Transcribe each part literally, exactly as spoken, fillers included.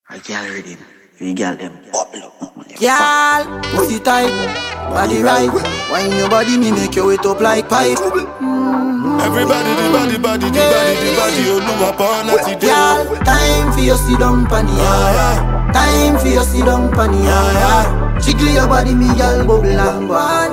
I can't read it. We got them bubble up. Girl, pussy tight, body right. Wine your body, me make your weight up like pipe. Mm-hmm. Everybody, the body, body, the body, the body. You know upon a today. Girl, time for your sit down panny. Yeah. Time for your sit down panny. Yeah. Jiggle your body, me girl, bubble and one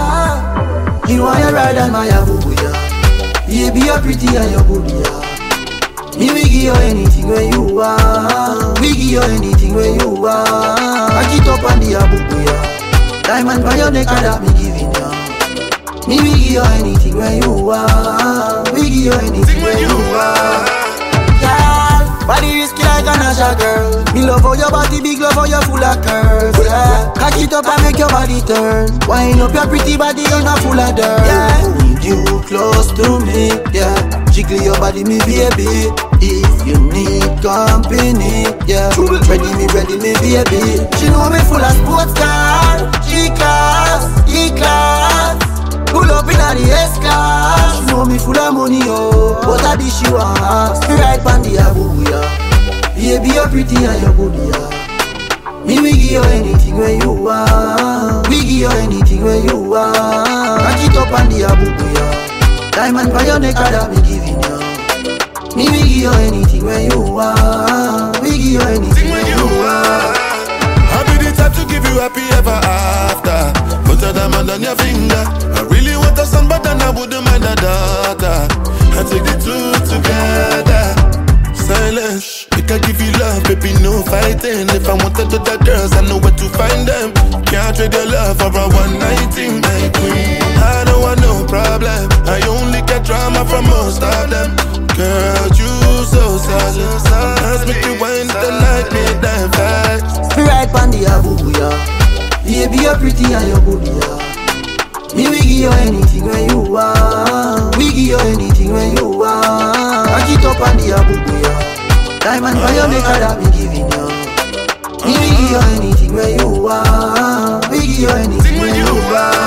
bar. You want your ride and my boo ya. Baby, you're pretty and you're good, yeah. Me we give you anything where you want. We give you anything where you want. Back it up on the abubu ya. Diamond by your neck and that me giving ya. Me we give you anything where you want. We give you anything where you want. Girl, body risky like a Nasha girl. Me love how your body big, love how you full of curves. Yeah, cock it up and make your body turn. Wind up your pretty body, you're not full of dirt. Yeah, need you close to me. Yeah, jiggle your body, me baby. If you need company, yeah, ready me, ready me, baby. She know me full of sports car, G-class, E-class. Pull up in the S-class. She know me full of money, oh, but I dish you ass. Right on the abubu, yeah. Baby, you're pretty and you're good, yeah. Me, we give you anything where you want. We give you anything where you want. Back it up on the abubu, yeah. Diamond by your neck, that me giving you. Me, we give you anything where you want. We give you anything where you want. I'll be the type to give you happy ever after. Put a diamond on your finger. I really want a son, but then I wouldn't mind a daughter. I take the two together. Silence, we can give you love, baby, no fighting. If I wanted other girls, I know where to find them. Can't trade your love for a one night thing, my queen. I don't want no problem. I only get drama from most of them. Girl, you so solid. Ask me to wind the night, midnight fast. Right on the abubu, yeah. Baby, you're pretty and you're good, yeah. Me, we give you anything where you want. We give you anything where you want. Back it up on the abubu, yeah. Diamond by your neck, that me giving you. Me, we give you anything where you want. We give you anything where you want.